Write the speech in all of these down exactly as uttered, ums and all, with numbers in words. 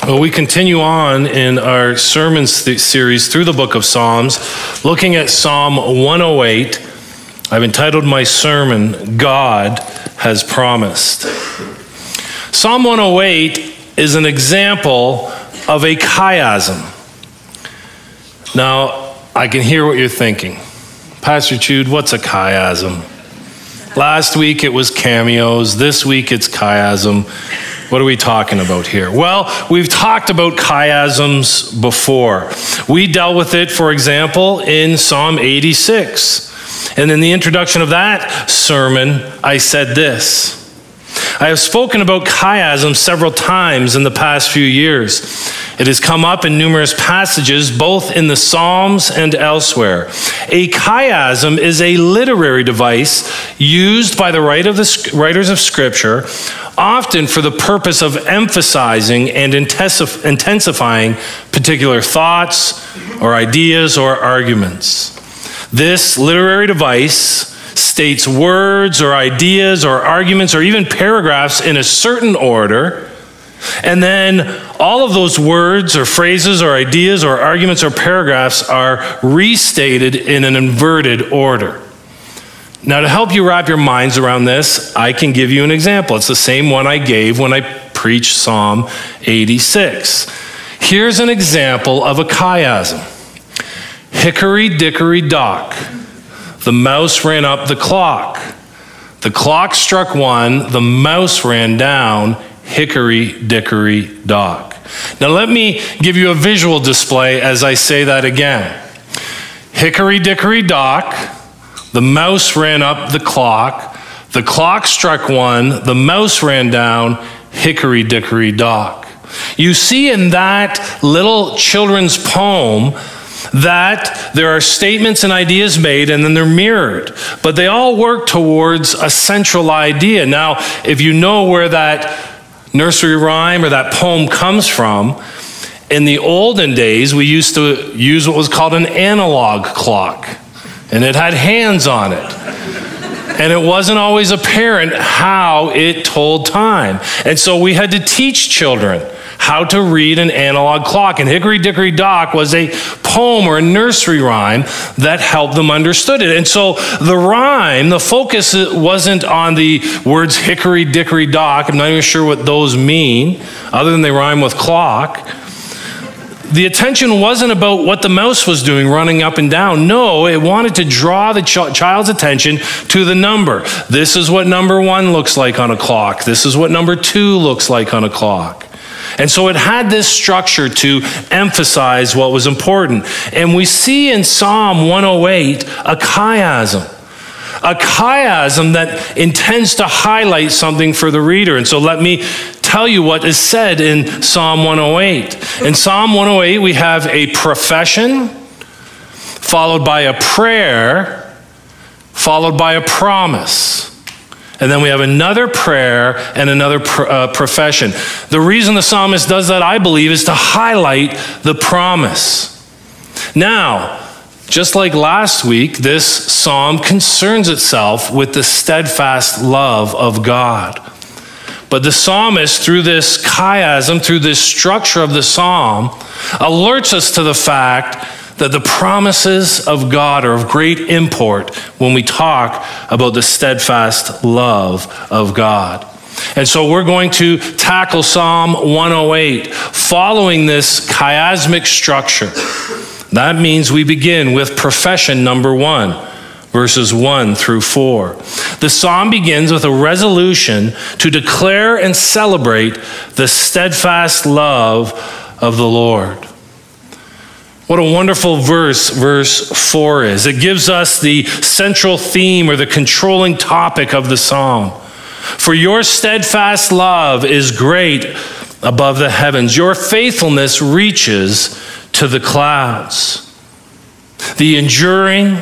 Well, we continue on in our sermon th- series through the book of Psalms, looking at Psalm one oh eight. I've entitled my sermon, God Has Promised. Psalm one oh eight is an example of a chiasm. Now, I can hear what you're thinking. Pastor Chude, what's a chiasm? Last week it was cameos. This week it's chiasm. What are we talking about here? Well, we've talked about chiasms before. We dealt with it, for example, in Psalm eighty-six. And in the introduction of that sermon, I said this. I have spoken about chiasms several times in the past few years. It has come up in numerous passages, both in the Psalms and elsewhere. A chiasm is a literary device used by the writers of Scripture, often for the purpose of emphasizing and intensifying particular thoughts or ideas or arguments. This literary device states words or ideas or arguments or even paragraphs in a certain order, and then all of those words or phrases or ideas or arguments or paragraphs are restated in an inverted order. Now, to help you wrap your minds around this, I can give you an example. It's the same one I gave when I preached Psalm eighty-six. Here's an example of a chiasm. Hickory dickory dock. The mouse ran up the clock. The clock struck one, the mouse ran down, hickory dickory dock. Now let me give you a visual display as I say that again. Hickory dickory dock, the mouse ran up the clock, the clock struck one, the mouse ran down, hickory dickory dock. You see in that little children's poem that there are statements and ideas made and then they're mirrored, but they all work towards a central idea. Now, if you know where that nursery rhyme or that poem comes from, in the olden days, we used to use what was called an analog clock, and it had hands on it. And it wasn't always apparent how it told time. And so we had to teach children how to read an analog clock. And Hickory Dickory Dock was a poem or a nursery rhyme that helped them understood it. And so the rhyme, the focus wasn't on the words Hickory Dickory Dock. I'm not even sure what those mean, other than they rhyme with clock. The attention wasn't about what the mouse was doing, running up and down. No, it wanted to draw the ch- child's attention to the number. This is what number one looks like on a clock. This is what number two looks like on a clock. And so it had this structure to emphasize what was important. And we see in Psalm one oh eight a chiasm. A chiasm that intends to highlight something for the reader. And so let me tell you what is said in Psalm one oh eight. In Psalm one oh eight, we have a profession, followed by a prayer, followed by a promise. And then we have another prayer and another pr- uh, profession. The reason the psalmist does that, I believe, is to highlight the promise. Now, just like last week, this psalm concerns itself with the steadfast love of God. But the psalmist, through this chiasm, through this structure of the psalm, alerts us to the fact that the promises of God are of great import when we talk about the steadfast love of God. And so we're going to tackle Psalm one oh eight, following this chiasmic structure. That means we begin with profession number one, verses one through four. The psalm begins with a resolution to declare and celebrate the steadfast love of the Lord. What a wonderful verse verse four is. It gives us the central theme or the controlling topic of the psalm. For your steadfast love is great above the heavens. Your faithfulness reaches to the clouds. The enduring,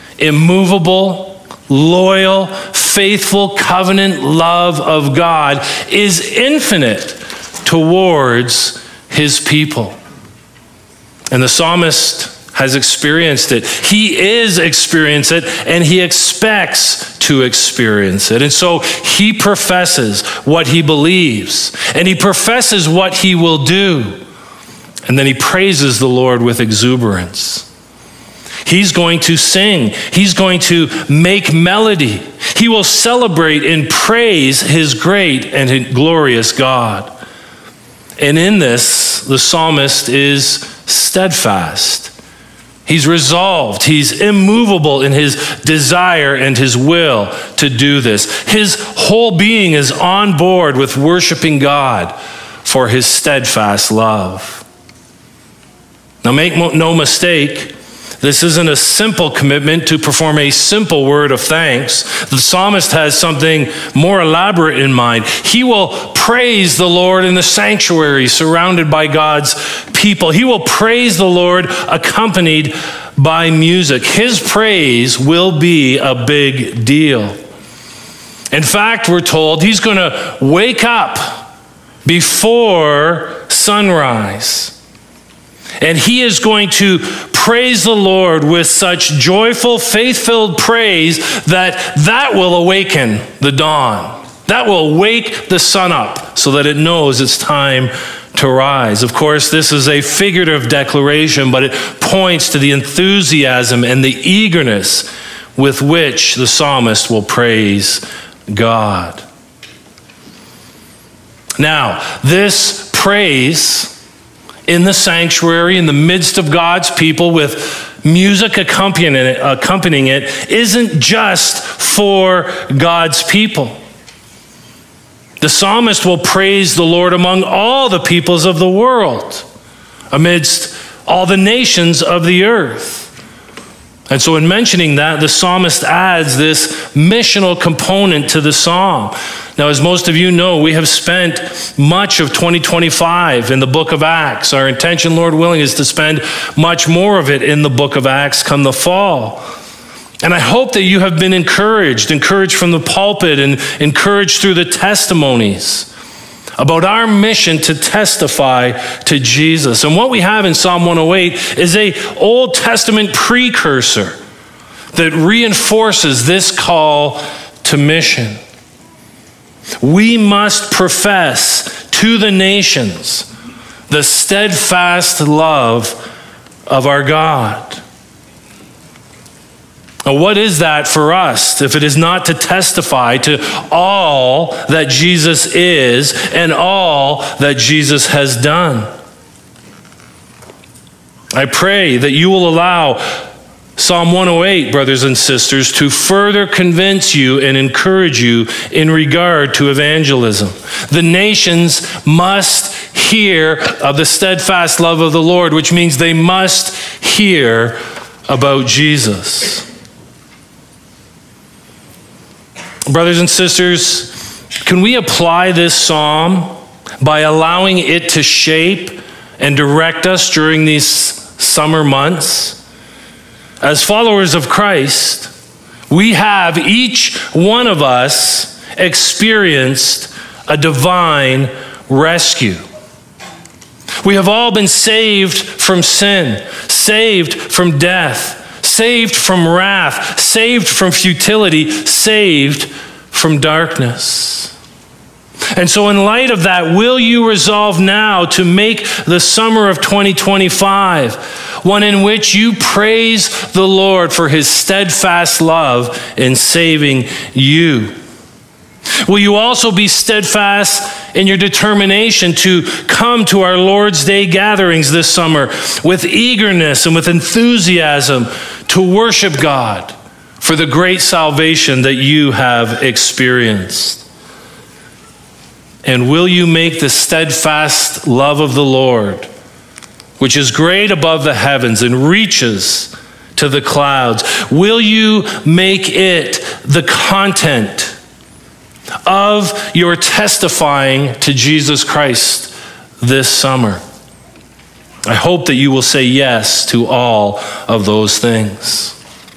immovable, loyal, faithful covenant love of God is infinite towards his people. And the psalmist has experienced it. He is experiencing it, and he expects to experience it. And so he professes what he believes, and he professes what he will do. And then he praises the Lord with exuberance. He's going to sing. He's going to make melody. He will celebrate and praise his great and glorious God. And in this, the psalmist is steadfast. He's resolved. He's immovable in his desire and his will to do this. His whole being is on board with worshiping God for his steadfast love. Now, make no mistake, this isn't a simple commitment to perform a simple word of thanks. The psalmist has something more elaborate in mind. He will praise the Lord in the sanctuary, surrounded by God's people. He will praise the Lord accompanied by music. His praise will be a big deal. In fact, we're told he's going to wake up before sunrise. And he is going to praise the Lord with such joyful, faith-filled praise that that will awaken the dawn. That will wake the sun up so that it knows it's time to rise. Of course, this is a figurative declaration, but it points to the enthusiasm and the eagerness with which the psalmist will praise God. Now, this praise in the sanctuary, in the midst of God's people, with music accompanying it, accompanying it, isn't just for God's people. The psalmist will praise the Lord among all the peoples of the world, amidst all the nations of the earth. And so in mentioning that, the psalmist adds this missional component to the psalm. Now, as most of you know, we have spent much of twenty twenty-five in the book of Acts. Our intention, Lord willing, is to spend much more of it in the book of Acts come the fall. And I hope that you have been encouraged, encouraged from the pulpit and encouraged through the testimonies about our mission to testify to Jesus. And what we have in Psalm one oh eight is an Old Testament precursor that reinforces this call to mission. We must profess to the nations the steadfast love of our God. Now, what is that for us if it is not to testify to all that Jesus is and all that Jesus has done? I pray that you will allow Psalm one oh eight, brothers and sisters, to further convince you and encourage you in regard to evangelism. The nations must hear of the steadfast love of the Lord, which means they must hear about Jesus. Brothers and sisters, can we apply this psalm by allowing it to shape and direct us during these summer months? As followers of Christ, we have, each one of us, experienced a divine rescue. We have all been saved from sin, saved from death, saved from wrath, saved from futility, saved from darkness. And so in light of that, will you resolve now to make the summer of twenty twenty-five one in which you praise the Lord for his steadfast love in saving you? Will you also be steadfast in your determination to come to our Lord's Day gatherings this summer with eagerness and with enthusiasm to worship God for the great salvation that you have experienced? And will you make the steadfast love of the Lord, which is great above the heavens and reaches to the clouds, will you make it the content of your testifying to Jesus Christ this summer? I hope that you will say yes to all of those things.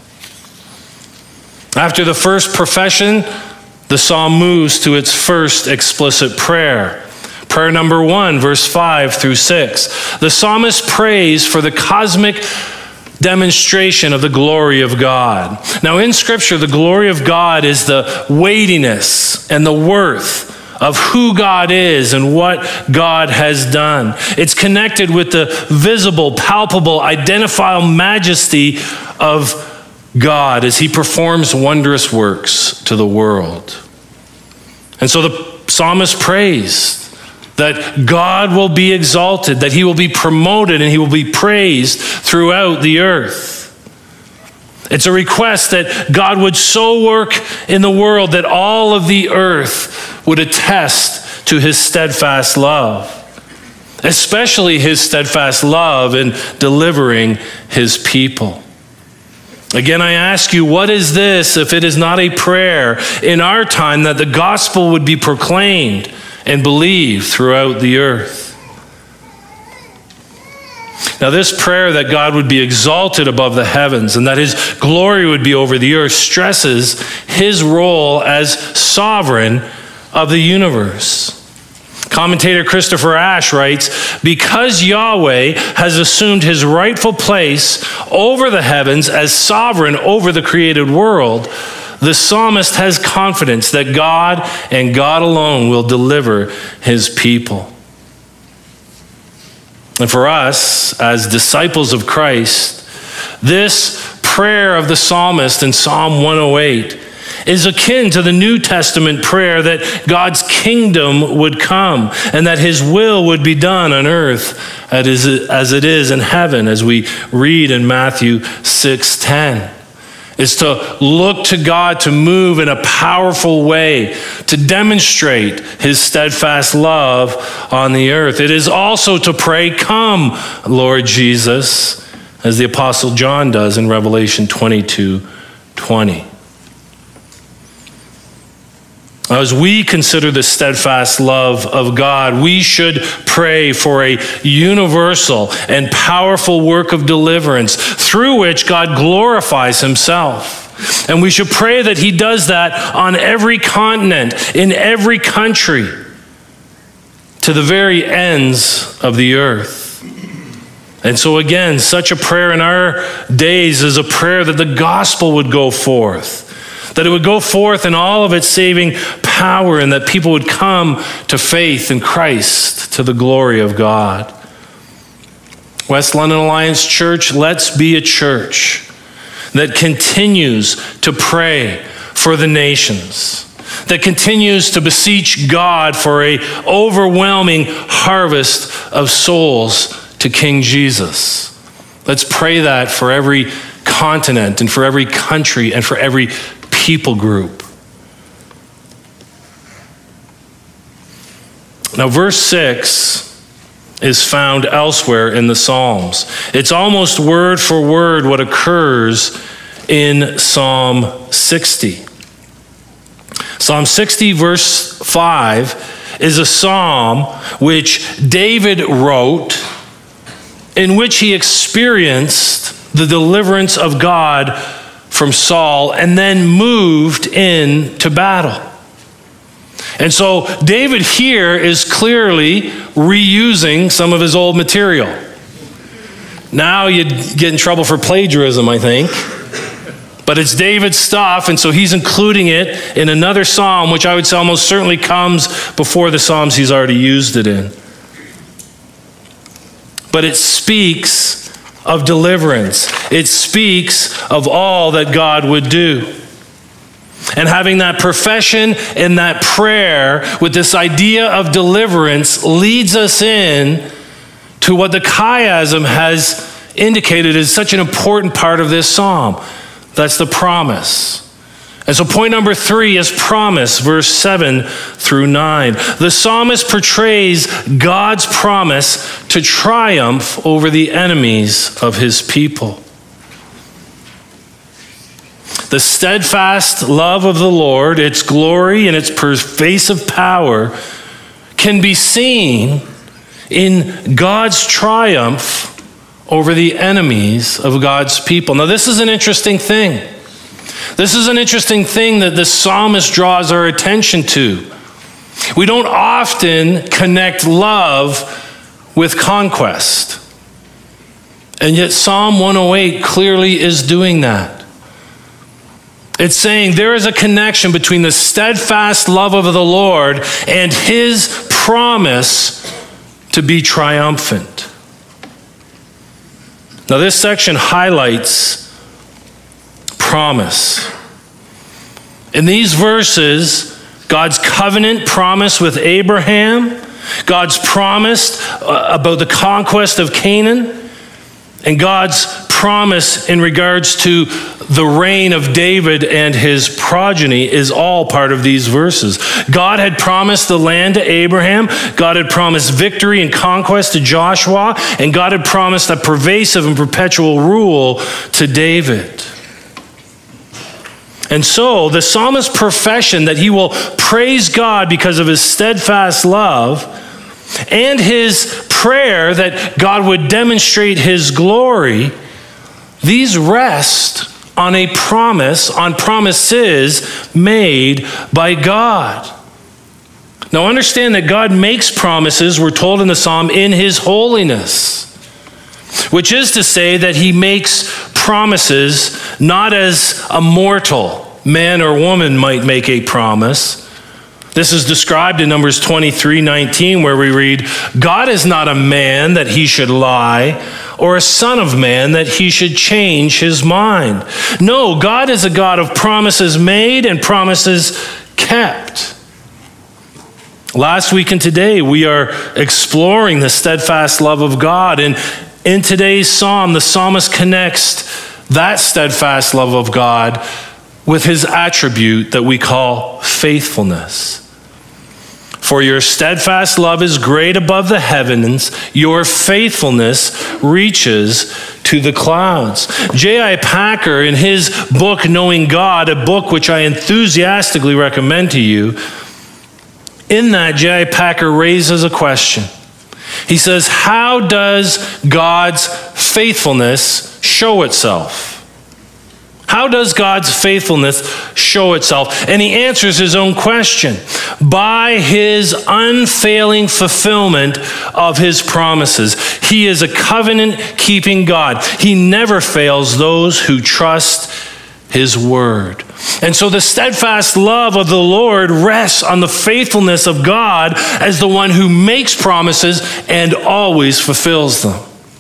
After the first profession, the psalm moves to its first explicit prayer. Prayer number one, verse five through six. The psalmist prays for the cosmic demonstration of the glory of God. Now, in Scripture, the glory of God is the weightiness and the worth of who God is and what God has done. It's connected with the visible, palpable, identifiable majesty of God as he performs wondrous works to the world. And so the psalmist prays that God will be exalted, that he will be promoted, and he will be praised throughout the earth. It's a request that God would so work in the world that all of the earth would attest to his steadfast love, especially his steadfast love in delivering his people. Again, I ask you, what is this if it is not a prayer in our time that the gospel would be proclaimed and believed throughout the earth? Now, this prayer that God would be exalted above the heavens and that his glory would be over the earth stresses his role as sovereign of the universe. Commentator Christopher Ash writes, because Yahweh has assumed his rightful place over the heavens as sovereign over the created world, the psalmist has confidence that God and God alone will deliver his people. And for us, as disciples of Christ, this prayer of the psalmist in Psalm one oh eight is akin to the New Testament prayer that God's kingdom would come and that his will would be done on earth as it is in heaven, as we read in Matthew six ten. Is to look to God to move in a powerful way, to demonstrate his steadfast love on the earth. It is also to pray, come, Lord Jesus, as the Apostle John does in Revelation twenty-two twenty. As we consider the steadfast love of God, we should pray for a universal and powerful work of deliverance through which God glorifies himself. And we should pray that he does that on every continent, in every country, to the very ends of the earth. And so again, such a prayer in our days is a prayer that the gospel would go forth, that it would go forth in all of its saving power, and that people would come to faith in Christ to the glory of God. West London Alliance Church, let's be a church that continues to pray for the nations, that continues to beseech God for an overwhelming harvest of souls to King Jesus. Let's pray that for every continent and for every country and for every people group. Now, verse six is found elsewhere in the Psalms. It's almost word for word what occurs in Psalm sixty. Psalm sixty, verse five, is a psalm which David wrote, in which he experienced the deliverance of God from Saul and then moved into battle. And so David here is clearly reusing some of his old material. Now you'd get in trouble for plagiarism, I think. But it's David's stuff, and so he's including it in another psalm, which I would say almost certainly comes before the psalms he's already used it in. But it speaks of deliverance. It speaks of all that God would do. And having that profession and that prayer with this idea of deliverance leads us in to what the chiasm has indicated is such an important part of this psalm. That's the promise. And so point number three is promise, verse seven through nine. The psalmist portrays God's promise to triumph over the enemies of his people. The steadfast love of the Lord, its glory and its pervasive power can be seen in God's triumph over the enemies of God's people. Now, this is an interesting thing. This is an interesting thing that the psalmist draws our attention to. We don't often connect love with conquest. And yet Psalm one oh eight clearly is doing that. It's saying there is a connection between the steadfast love of the Lord and his promise to be triumphant. Now this section highlights promise. In these verses, God's covenant promise with Abraham, God's promise about the conquest of Canaan, and God's promise in regards to the reign of David and his progeny is all part of these verses. God had promised the land to Abraham. God had promised victory and conquest to Joshua. And God had promised a pervasive and perpetual rule to David. And so the psalmist's profession that he will praise God because of his steadfast love, and his prayer that God would demonstrate his glory, these rest on a promise, on promises made by God. Now understand that God makes promises, we're told in the psalm, in his holiness, which is to say that he makes promises not as a mortal man or woman might make a promise. This is described in Numbers twenty-three nineteen, where we read, God is not a man that he should lie, or a son of man that he should change his mind. No, God is a God of promises made and promises kept. Last week and today, we are exploring the steadfast love of God. And in today's psalm, the psalmist connects that steadfast love of God with his attribute that we call faithfulness. For your steadfast love is great above the heavens, your faithfulness reaches to the clouds. J I Packer, in his book, Knowing God, a book which I enthusiastically recommend to you, in that J I Packer raises a question. He says, how does God's faithfulness show itself? How does God's faithfulness show itself? And he answers his own question. By his unfailing fulfillment of his promises. He is a covenant-keeping God. He never fails those who trust his word. And so the steadfast love of the Lord rests on the faithfulness of God as the one who makes promises and always fulfills them.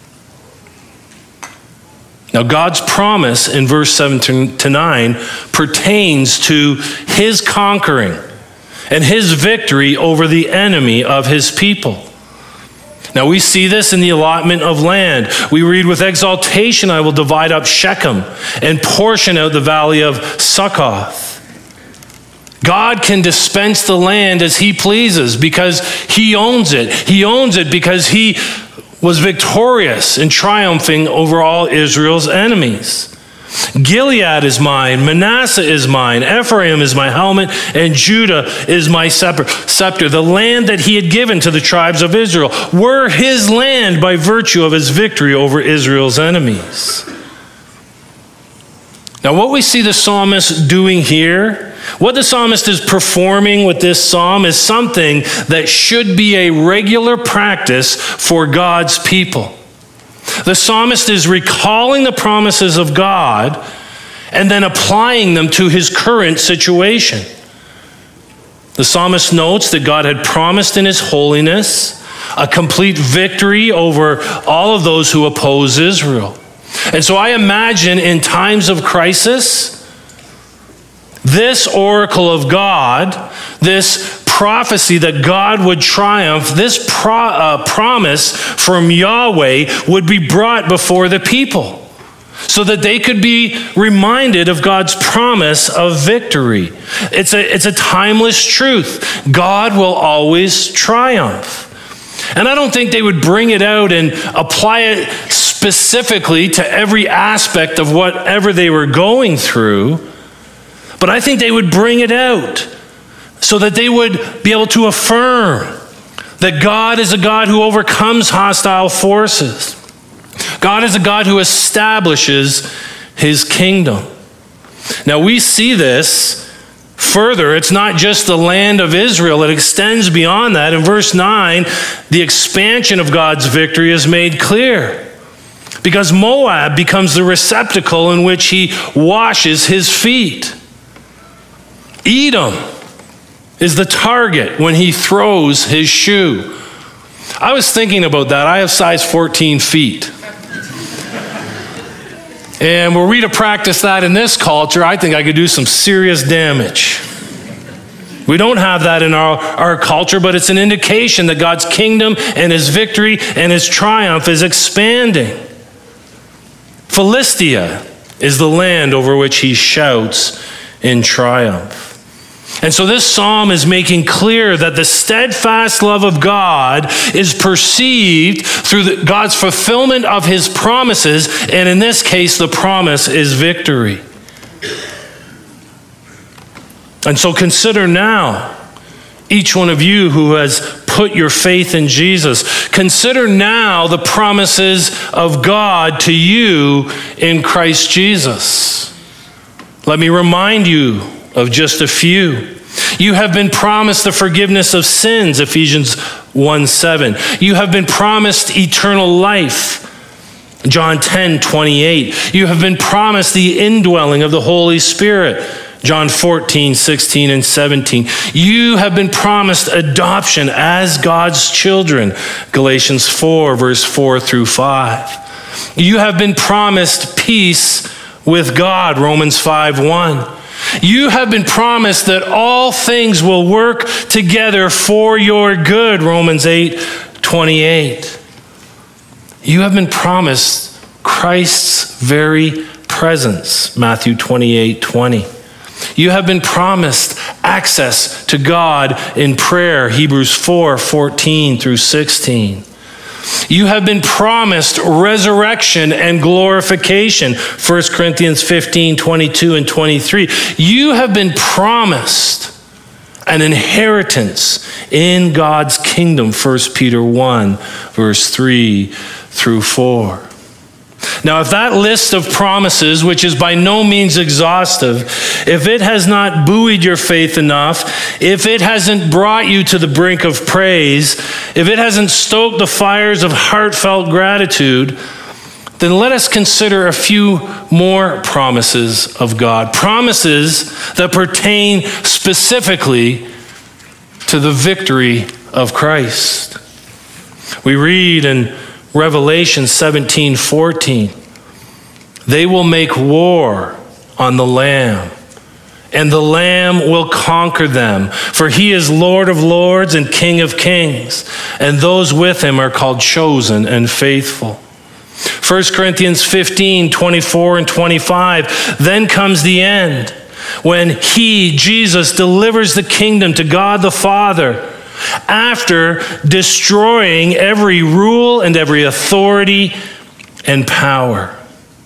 Now, God's promise in verse seven to nine pertains to his conquering and his victory over the enemy of his people. Now, we see this in the allotment of land. We read, with exaltation I will divide up Shechem and portion out the valley of Succoth. God can dispense the land as he pleases because he owns it. He owns it because he was victorious and triumphing over all Israel's enemies. Gilead is mine, Manasseh is mine, Ephraim is my helmet, and Judah is my scepter. The land that he had given to the tribes of Israel were his land by virtue of his victory over Israel's enemies. Now, what we see the psalmist doing here, what the psalmist is performing with this psalm is something that should be a regular practice for God's people. The psalmist is recalling the promises of God and then applying them to his current situation. The psalmist notes that God had promised in his holiness a complete victory over all of those who oppose Israel. And so I imagine in times of crisis, this oracle of God, this prophecy that God would triumph, this pro- uh, promise from Yahweh would be brought before the people so that they could be reminded of God's promise of victory. It's a, it's a timeless truth. God will always triumph. And I don't think they would bring it out and apply it specifically to every aspect of whatever they were going through, but I think they would bring it out so that they would be able to affirm that God is a God who overcomes hostile forces. God is a God who establishes his kingdom. Now we see this further. It's not just the land of Israel. It extends beyond that. In verse nine, the expansion of God's victory is made clear. because Moab becomes the receptacle in which he washes his feet. Edom is the target when he throws his shoe. I was thinking about that. I have size fourteen feet. And were we to practice that in this culture, I think I could do some serious damage. We don't have that in our, our culture, but it's an indication that God's kingdom and his victory and his triumph is expanding. Philistia is the land over which he shouts in triumph. And so this psalm is making clear that the steadfast love of God is perceived through the, God's fulfillment of his promises, and in this case, the promise is victory. And so consider now, each one of you who has put your faith in Jesus, consider now the promises of God to you in Christ Jesus. Let me remind you of just a few. You have been promised the forgiveness of sins, Ephesians one seven. You have been promised eternal life, John ten twenty-eight. You have been promised the indwelling of the Holy Spirit, John fourteen sixteen and seventeen. You have been promised adoption as God's children, Galatians four, verse four through five. You have been promised peace with God, Romans five one. You have been promised that all things will work together for your good, Romans eight twenty-eight. You have been promised Christ's very presence, Matthew twenty-eight twenty. You have been promised access to God in prayer, Hebrews four fourteen through sixteen. You have been promised resurrection and glorification, First Corinthians fifteen twenty-two and twenty-three. You have been promised an inheritance in God's kingdom, First Peter one, verse three through four. Now, if that list of promises, which is by no means exhaustive, if it has not buoyed your faith enough, if it hasn't brought you to the brink of praise, if it hasn't stoked the fires of heartfelt gratitude, then let us consider a few more promises of God. Promises that pertain specifically to the victory of Christ. We read in Revelation seventeen fourteen, they will make war on the Lamb, and the Lamb will conquer them, for he is Lord of lords and King of kings, and those with him are called chosen and faithful. First Corinthians fifteen twenty-four and twenty-five, then comes the end, when he, Jesus, delivers the kingdom to God the Father, after destroying every rule and every authority and power.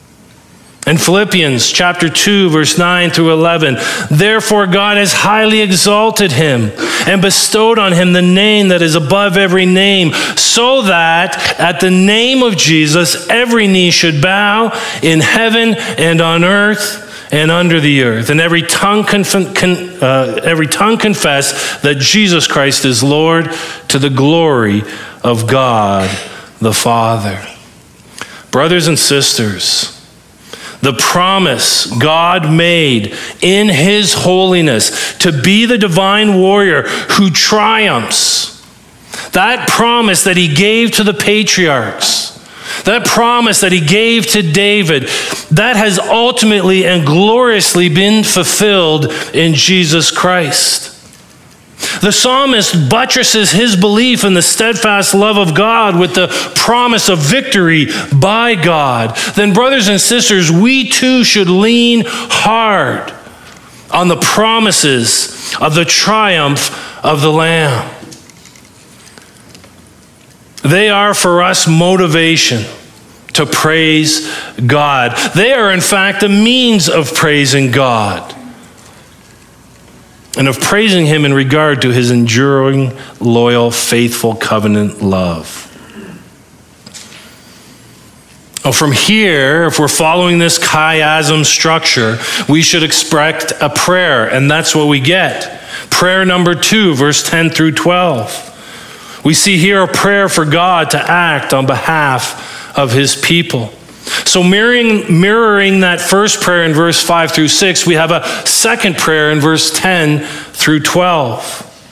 In Philippians chapter two, verse nine through eleven, therefore God has highly exalted him and bestowed on him the name that is above every name, so that at the name of Jesus every knee should bow in heaven and on earth and under the earth, and every tongue conf- con- uh, every tongue confess that Jesus Christ is Lord, to the glory of God the Father. Brothers and sisters, the promise God made in his holiness to be the divine warrior who triumphs, that promise that he gave to the patriarchs, that promise that he gave to David, that has ultimately and gloriously been fulfilled in Jesus Christ. The psalmist buttresses his belief in the steadfast love of God with the promise of victory by God. Then, brothers and sisters, we too should lean hard on the promises of the triumph of the Lamb. They are for us motivation to praise God. They are, in fact, a means of praising God and of praising him in regard to his enduring, loyal, faithful covenant love. Now, from here, if we're following this chiasm structure, we should expect a prayer, and that's what we get. Prayer number two, verse ten through twelve. We see here a prayer for God to act on behalf of his people. So mirroring, mirroring that first prayer in verse five through six, we have a second prayer in verse ten through twelve.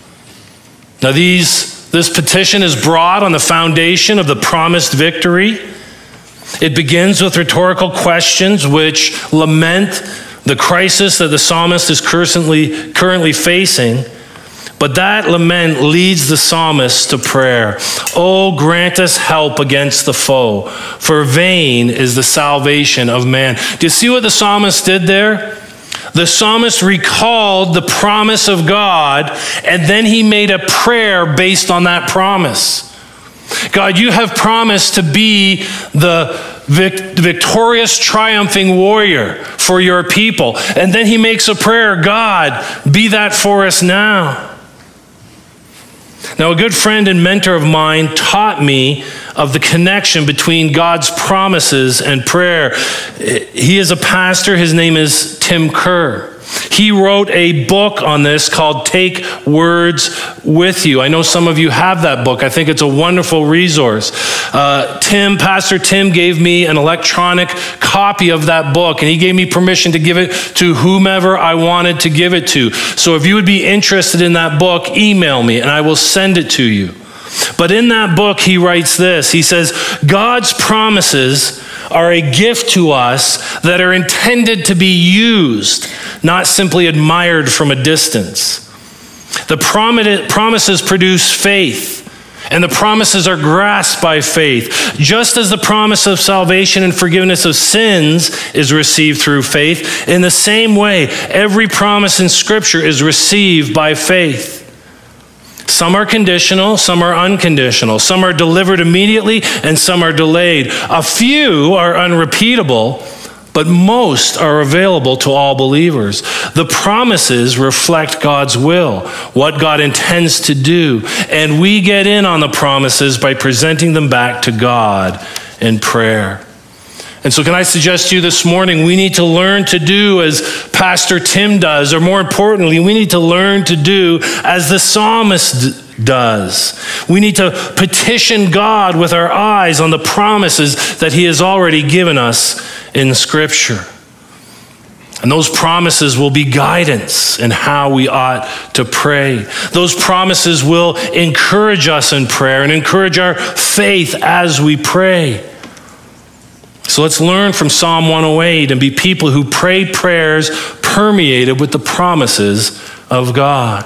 Now these, this petition is brought on the foundation of the promised victory. It begins with rhetorical questions which lament the crisis that the psalmist is currently, currently facing. But that lament leads the psalmist to prayer. Oh, grant us help against the foe, for vain is the salvation of man. Do you see what the psalmist did there? The psalmist recalled the promise of God, and then he made a prayer based on that promise. God, you have promised to be the vic- victorious, triumphing warrior for your people. And then he makes a prayer, God, be that for us now. Now, a good friend and mentor of mine taught me of the connection between God's promises and prayer. He is a pastor. His name is Tim Kerr. He wrote a book on this called Take Words With You. I know some of you have that book. I think it's a wonderful resource. Uh, Tim, Pastor Tim gave me an electronic copy of that book, and he gave me permission to give it to whomever I wanted to give it to. So if you would be interested in that book, email me, and I will send it to you. But in that book, he writes this. He says, God's promises are a gift to us that are intended to be used, not simply admired from a distance. The promises produce faith, and the promises are grasped by faith. Just as the promise of salvation and forgiveness of sins is received through faith, in the same way, every promise in Scripture is received by faith. Some are conditional, some are unconditional. Some are delivered immediately, and some are delayed. A few are unrepeatable, but most are available to all believers. The promises reflect God's will, what God intends to do, and we get in on the promises by presenting them back to God in prayer. And so can I suggest to you this morning, we need to learn to do as Pastor Tim does, or more importantly, we need to learn to do as the psalmist does. We need to petition God with our eyes on the promises that he has already given us in Scripture. And those promises will be guidance in how we ought to pray. Those promises will encourage us in prayer and encourage our faith as we pray. So let's learn from Psalm one oh eight and be people who pray prayers permeated with the promises of God.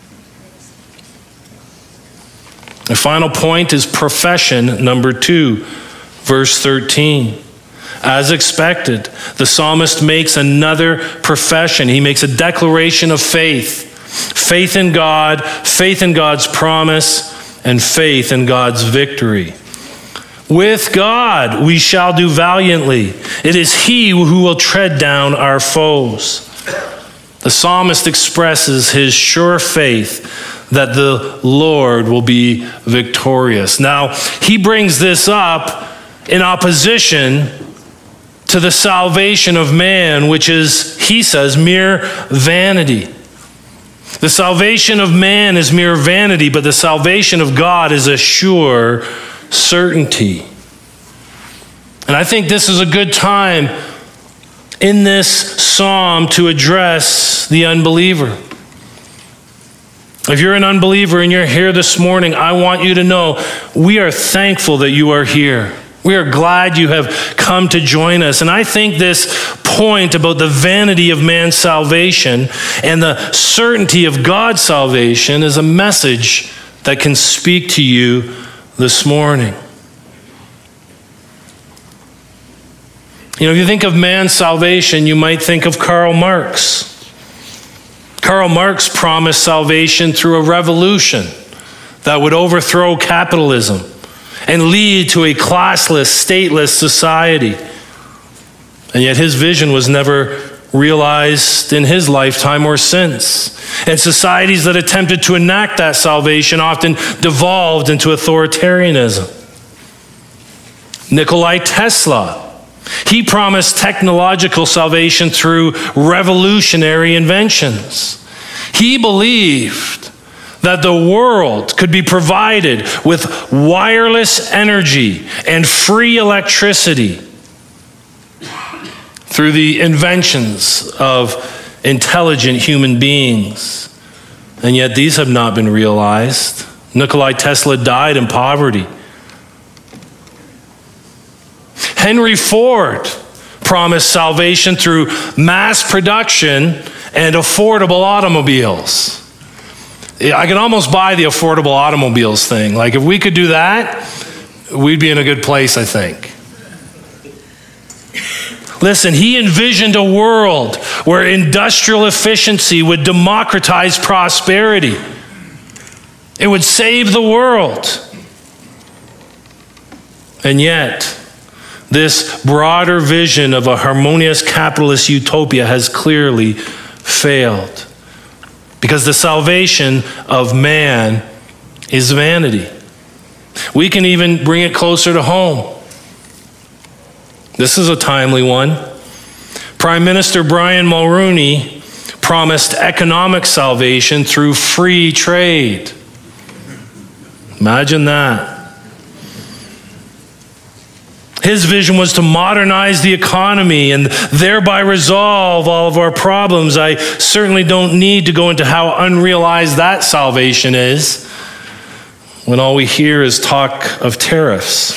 The final point is profession number two, verse thirteen. As expected, the psalmist makes another profession. He makes a declaration of faith. Faith in God, faith in God's promise, and faith in God's victory. With God we shall do valiantly. It is he who will tread down our foes. The psalmist expresses his sure faith that the Lord will be victorious. Now, he brings this up in opposition to the salvation of man, which is, he says, mere vanity. The salvation of man is mere vanity, but the salvation of God is a sure certainty. And I think this is a good time in this psalm to address the unbeliever. If you're an unbeliever and you're here this morning, I want you to know we are thankful that you are here. We are glad you have come to join us. And I think this point about the vanity of man's salvation and the certainty of God's salvation is a message that can speak to you this morning. You know, if you think of man's salvation, you might think of Karl Marx. Karl Marx promised salvation through a revolution that would overthrow capitalism and lead to a classless, stateless society. And yet his vision was never realized in his lifetime or since. And societies that attempted to enact that salvation often devolved into authoritarianism. Nikola Tesla, he promised technological salvation through revolutionary inventions. He believed that the world could be provided with wireless energy and free electricity. through the inventions of intelligent human beings. And yet these have not been realized. Nikola Tesla died in poverty. Henry Ford promised salvation through mass production and affordable automobiles. I can almost buy the affordable automobiles thing. Like, if we could do that, we'd be in a good place, I think. Listen, he envisioned a world where industrial efficiency would democratize prosperity. It would save the world. And yet, this broader vision of a harmonious capitalist utopia has clearly failed, because the salvation of man is vanity. We can even bring it closer to home. This is a timely one. Prime Minister Brian Mulroney promised economic salvation through free trade. Imagine that. His vision was to modernize the economy and thereby resolve all of our problems. I certainly don't need to go into how unrealized that salvation is when all we hear is talk of tariffs.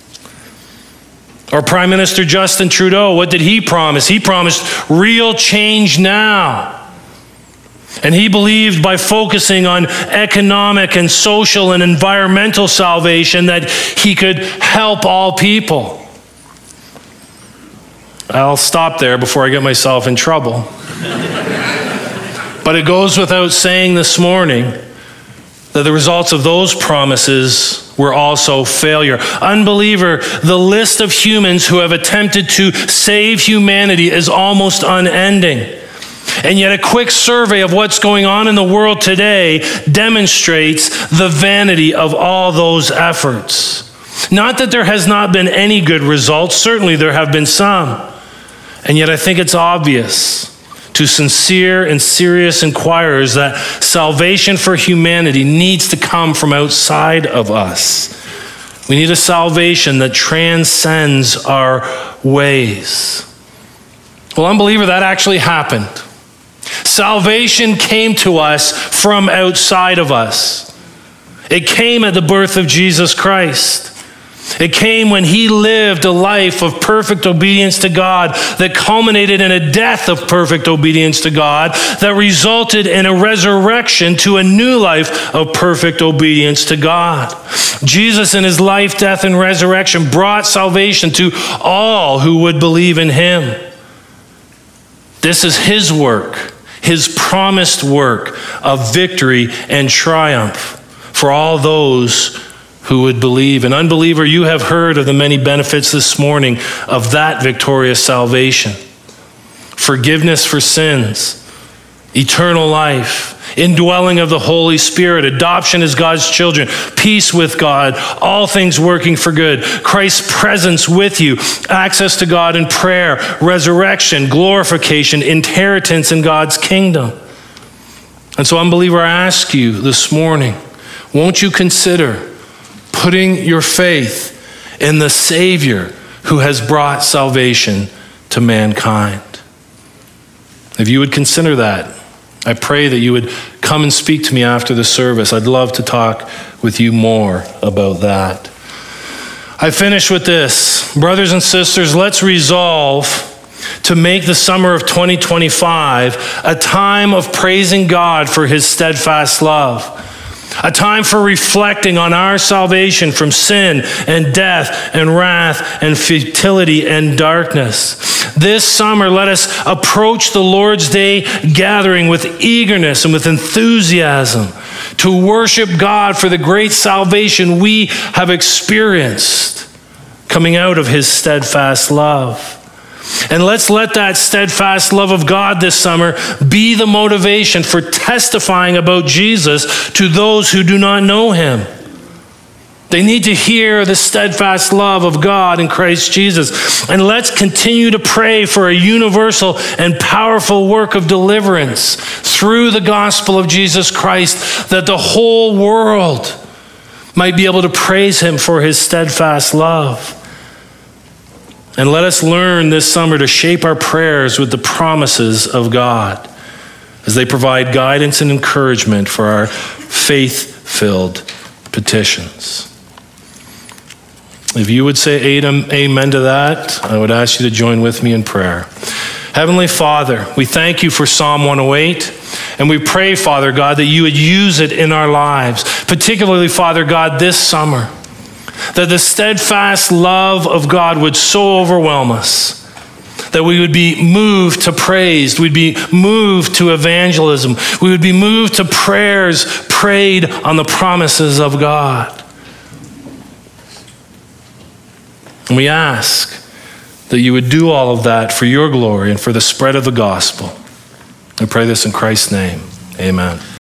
Or Prime Minister Justin Trudeau, what did he promise? He promised real change now. And he believed by focusing on economic and social and environmental salvation that he could help all people. I'll stop there before I get myself in trouble. But it goes without saying this morning that the results of those promises were also failure. Unbeliever, the list of humans who have attempted to save humanity is almost unending. And yet a quick survey of what's going on in the world today demonstrates the vanity of all those efforts. Not that there has not been any good results. Certainly there have been some. And yet I think it's obvious to sincere and serious inquirers that salvation for humanity needs to come from outside of us. We need a salvation that transcends our ways. Well, unbeliever, that actually happened. Salvation came to us from outside of us. It came at the birth of Jesus Christ. It came when he lived a life of perfect obedience to God that culminated in a death of perfect obedience to God that resulted in a resurrection to a new life of perfect obedience to God. Jesus in his life, death, and resurrection brought salvation to all who would believe in him. This is his work, his promised work of victory and triumph for all those who would believe. And unbeliever, you have heard of the many benefits this morning of that victorious salvation. Forgiveness for sins, eternal life, indwelling of the Holy Spirit, adoption as God's children, peace with God, all things working for good, Christ's presence with you, access to God in prayer, resurrection, glorification, inheritance in God's kingdom. And so, unbeliever, I ask you this morning, won't you consider putting your faith in the Savior who has brought salvation to mankind? If you would consider that, I pray that you would come and speak to me after the service. I'd love to talk with you more about that. I finish with this. Brothers and sisters, let's resolve to make the summer of twenty twenty-five a time of praising God for his steadfast love. A time for reflecting on our salvation from sin and death and wrath and futility and darkness. This summer, let us approach the Lord's Day gathering with eagerness and with enthusiasm to worship God for the great salvation we have experienced coming out of his steadfast love. And let's let that steadfast love of God this summer be the motivation for testifying about Jesus to those who do not know him. They need to hear the steadfast love of God in Christ Jesus. And let's continue to pray for a universal and powerful work of deliverance through the gospel of Jesus Christ, that the whole world might be able to praise him for his steadfast love. And let us learn this summer to shape our prayers with the promises of God as they provide guidance and encouragement for our faith-filled petitions. If you would say amen to that, I would ask you to join with me in prayer. Heavenly Father, we thank you for Psalm one oh eight, and we pray, Father God, that you would use it in our lives, particularly, Father God, this summer, that the steadfast love of God would so overwhelm us, that we would be moved to praise, we'd be moved to evangelism, we would be moved to prayers prayed on the promises of God. And we ask that you would do all of that for your glory and for the spread of the gospel. I pray this in Christ's name. Amen.